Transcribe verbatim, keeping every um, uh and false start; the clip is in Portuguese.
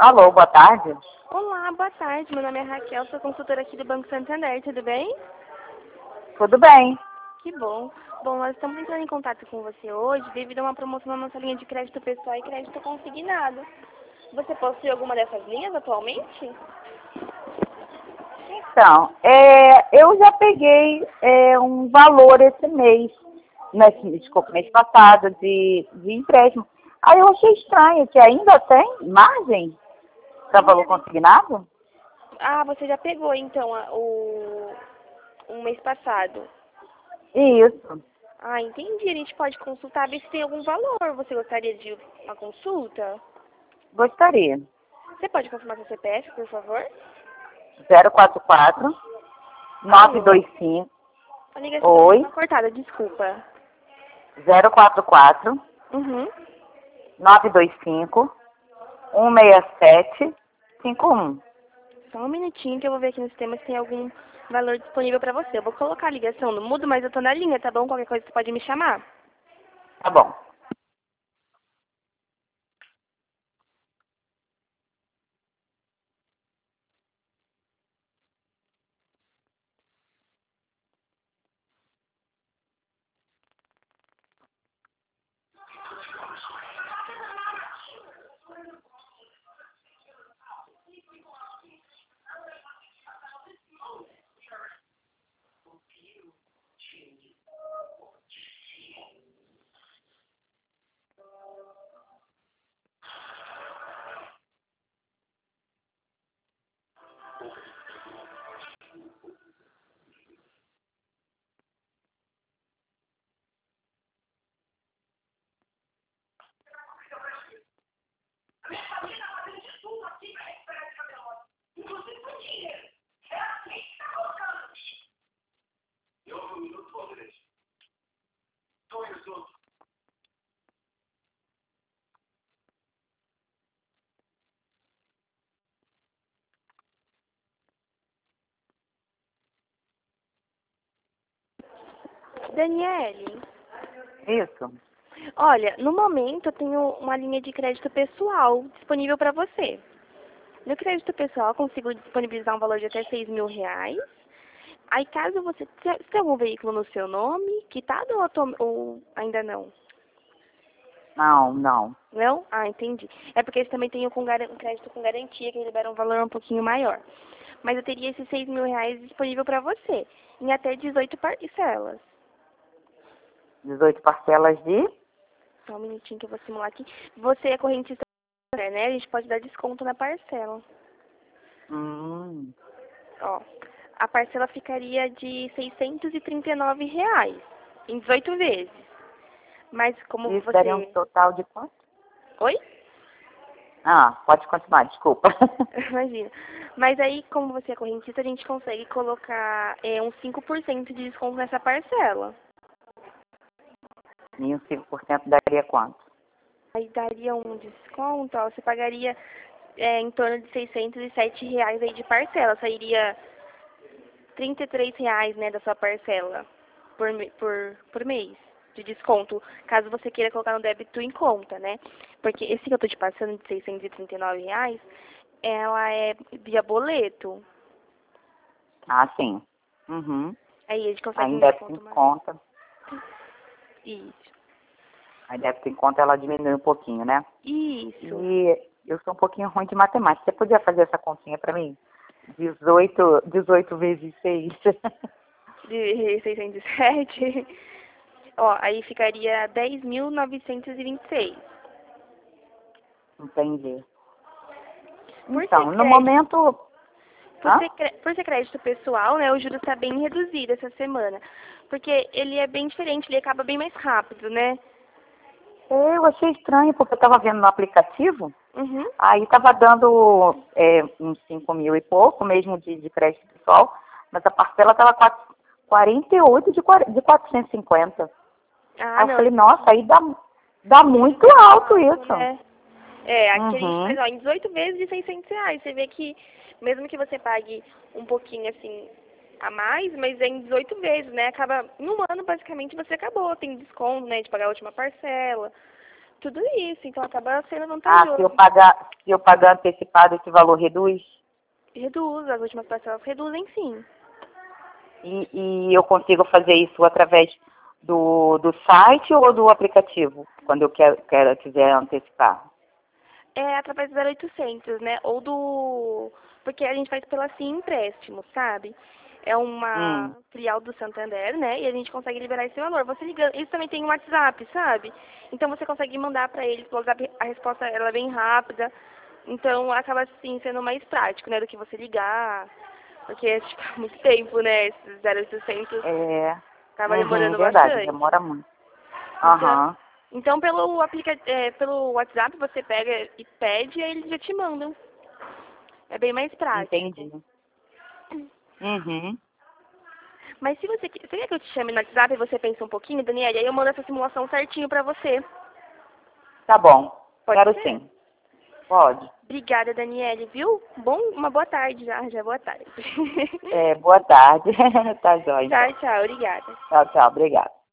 Alô, boa tarde. Olá, boa tarde. Meu nome é Raquel, sou consultora aqui do Banco Santander, tudo bem? Tudo bem? Que bom. Bom, nós estamos entrando em contato com você hoje devido a uma promoção na nossa linha de crédito pessoal e crédito consignado. Você possui alguma dessas linhas atualmente? Então, é, eu já peguei é, um valor esse mês, nesse, desculpa, mês passado, de, de empréstimo. Aí eu achei estranho que ainda tem margem para valor consignado? Ah, você já pegou então a- o, o mês passado. Isso, Ah, entendi. A gente pode consultar, ver se tem algum valor. Você gostaria de uma consulta? gostaria. Você pode confirmar seu C P F, por favor? zero quatro quatro, nove Alô? dois cinco, A ligação tá dando oi, uma cortada, desculpa. zero quatro quatro, Uhum. nove dois cinco, um seis sete, cinco um. Só um minutinho que eu vou ver aqui no sistema se tem algum valor disponível pra você. Eu vou colocar a ligação no mudo, mas eu tô na linha, tá bom? Qualquer coisa você pode me chamar. Tá bom. Daniele, Isso. olha, no momento eu tenho uma linha de crédito pessoal disponível pra você. No crédito pessoal eu consigo disponibilizar um valor de até seis mil reais. Aí caso você... Você tem algum veículo no seu nome, quitado ou, atu- ou ainda não? Não, não. Não? Ah, entendi. É porque eles também têm o com garan- um crédito com garantia, que libera um valor um pouquinho maior. Mas eu teria esses seis mil reais disponível para você, em até dezoito parcelas. dezoito parcelas de? Só um minutinho que eu vou simular aqui. Você é correntista, né? A gente pode dar desconto na parcela. Hum, Ó, a parcela ficaria de seiscentos e trinta e nove reais, em dezoito vezes. Mas como isso daria um você... total de quanto? Oi? Ah, pode continuar, desculpa. Imagina. Mas aí, como você é correntista, a gente consegue colocar é, uns cinco por cento de desconto nessa parcela. E um cinco por cento daria quanto? Aí daria um desconto, ó, você pagaria é, em torno de seiscentos e sete reais aí de parcela. Sairia trinta e três reais, né, da sua parcela por, me- por, por mês de desconto, caso você queira colocar no débito em conta, né? Porque esse que eu tô te passando de seiscentos e trinta e nove reais, ela é via boleto. Ah, sim. Uhum. Aí a gente consegue Aí um débito em desconto maior. conta. Isso. Aí débito em conta ela diminui um pouquinho, né? Isso. E eu sou um pouquinho ruim de matemática. Você podia fazer essa continha pra mim? dezoito, dezoito vezes seis. De seiscentos e sete. Ó, aí ficaria dez mil novecentos e vinte e seis. Entendi. Por ser Então, no crédito, momento... por Hã? ser, cre- por ser crédito pessoal, né, o juros está bem reduzido essa semana. Porque ele é bem diferente, ele acaba bem mais rápido, né? Eu achei estranho, porque eu estava vendo no aplicativo, Uhum. aí estava dando é, uns cinco mil e pouco, mesmo de, de crédito pessoal, mas a parcela estava quarenta e oito de, quar- de quatrocentos e cinquenta. Ah, Aí eu não. falei, nossa, aí dá, dá muito alto isso. Né? É, aqui a gente Uhum. faz, ó, em dezoito vezes de seiscentos reais. Você vê que, mesmo que você pague um pouquinho, assim, a mais, mas é em dezoito vezes, né? Acaba, em um ano, basicamente, você acabou. Tem desconto, né, de pagar a última parcela, tudo isso, então acaba sendo Ah, vantajoso. se eu pagar, se eu pagar antecipado, esse valor reduz? Reduz, as últimas parcelas reduzem sim. E, e eu consigo fazer isso através do, do site ou do aplicativo, quando eu quero, quero quiser antecipar? É através do zero oitocentos, né? Ou do... Porque a gente faz pela Sim Empréstimo, sabe? É uma Hum. filial do Santander, né? E a gente consegue liberar esse valor. Você liga... Eles também têm um WhatsApp, sabe? Então você consegue mandar pra eles pelo WhatsApp, a resposta ela é bem rápida. Então acaba assim sendo mais prático, né? Do que você ligar. Porque tipo, há muito tempo, né? Esses zero oitocentos É. acaba Uhum, demorando verdade, bastante. demora muito. Então, Aham, então pelo, aplica é, pelo WhatsApp você pega e pede e aí eles já te mandam. É bem mais prático. entendi. Uhum. Mas se você, que- você quer que eu te chame no WhatsApp e você pensa um pouquinho, Daniela, aí eu mando essa simulação certinho pra você. Tá bom, Pode quero ser? sim. Pode. Obrigada, Daniele, viu? Bom, uma boa tarde já, já é boa tarde. É, boa tarde. Tá jóia, então. Tchau, tchau, obrigada. Tchau, tchau, obrigada.